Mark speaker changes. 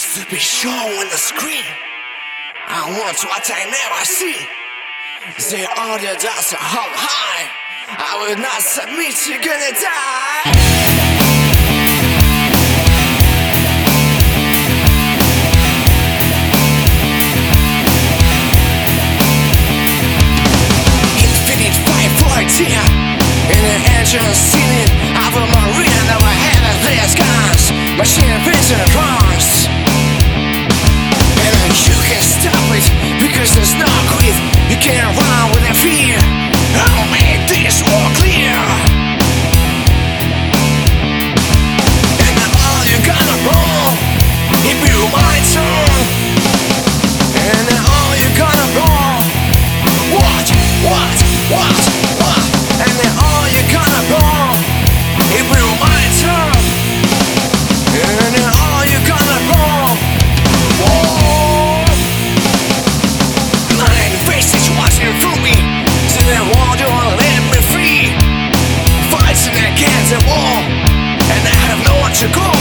Speaker 1: to be shown on the screen. I want what I never see. The order does how high. I will not submit, you're gonna die. In the engine ceiling of a marine, never had a glass guns, machine vision runs. And you can stop it because there's no quit. You can't run with the fear. I'll make this all clear. And all you're gonna roll, it be my turn. And all you're gonna roll, what? And then all you're gonna roll, it will my turn. And then all you're gonna roll, whoa. Nine faces watching through me, so they won't let me free. Fighting against the wall, and I have nowhere to go.